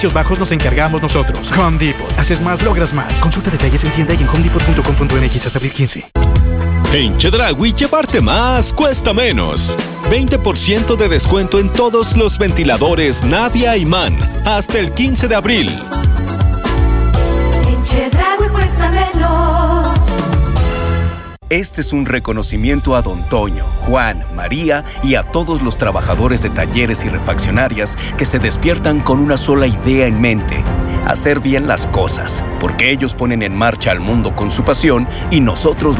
Precios bajos nos encargamos nosotros. Home Depot. Haces más, logras más. Consulta detalles en tienda y en homedepot.com.mx hasta abril 15. En Chedraui, llevarte más cuesta menos. 20% de descuento en todos los ventiladores Navia y MAN hasta el 15 de abril. En Chedraui cuesta menos. Este es un reconocimiento a Don Toño, Juan, María y a todos los trabajadores de talleres y refaccionarias que se despiertan con una sola idea en mente: hacer bien las cosas, porque ellos ponen en marcha al mundo con su pasión y nosotros